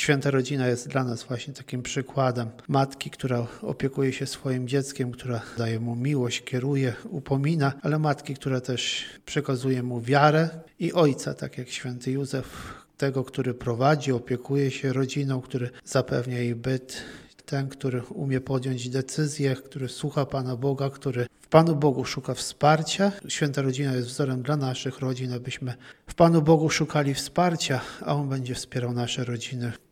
Święta Rodzina jest dla nas właśnie takim przykładem matki, która opiekuje się swoim dzieckiem, która daje mu miłość, kieruje, upomina, ale matki, która też przekazuje mu wiarę i ojca, tak jak święty Józef, tego, który prowadzi, opiekuje się rodziną, który zapewnia jej byt, ten, który umie podjąć decyzję, który słucha Pana Boga, który w Panu Bogu szuka wsparcia. Święta Rodzina jest wzorem dla naszych rodzin, abyśmy w Panu Bogu szukali wsparcia, a On będzie wspierał nasze rodziny